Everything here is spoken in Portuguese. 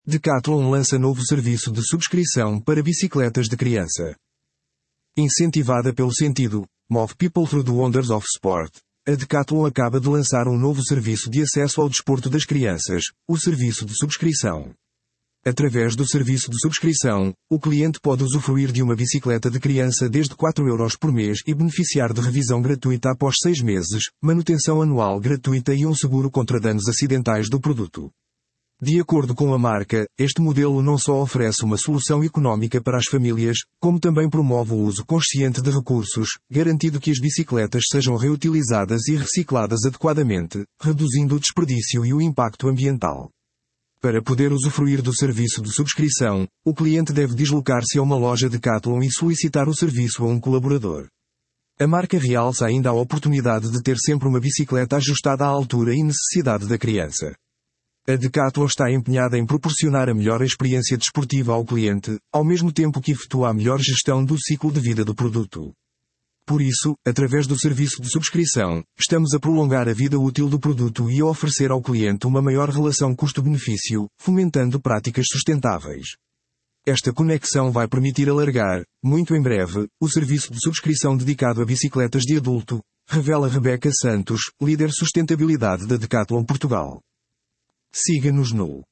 Decathlon lança novo serviço de subscrição para bicicletas de criança. Incentivada pelo sentido, Move People Through the Wonders of Sport, a Decathlon acaba de lançar um novo serviço de acesso ao desporto das crianças, o serviço de subscrição. Através do serviço de subscrição, o cliente pode usufruir de uma bicicleta de criança desde 4€ por mês e beneficiar de revisão gratuita após 6 meses, manutenção anual gratuita e um seguro contra danos acidentais do produto. De acordo com a marca, este modelo não só oferece uma solução económica para as famílias, como também promove o uso consciente de recursos, garantindo que as bicicletas sejam reutilizadas e recicladas adequadamente, reduzindo o desperdício e o impacto ambiental. Para poder usufruir do serviço de subscrição, o cliente deve deslocar-se a uma loja Decathlon e solicitar o serviço a um colaborador. A marca realça ainda a oportunidade de ter sempre uma bicicleta ajustada à altura e necessidade da criança. A Decathlon está empenhada em proporcionar a melhor experiência desportiva ao cliente, ao mesmo tempo que efetua a melhor gestão do ciclo de vida do produto. Por isso, através do serviço de subscrição, estamos a prolongar a vida útil do produto e a oferecer ao cliente uma maior relação custo-benefício, fomentando práticas sustentáveis. Esta conexão vai permitir alargar, muito em breve, o serviço de subscrição dedicado a bicicletas de adulto, revela Rebeca Santos, líder sustentabilidade da Decathlon Portugal. Siga-nos no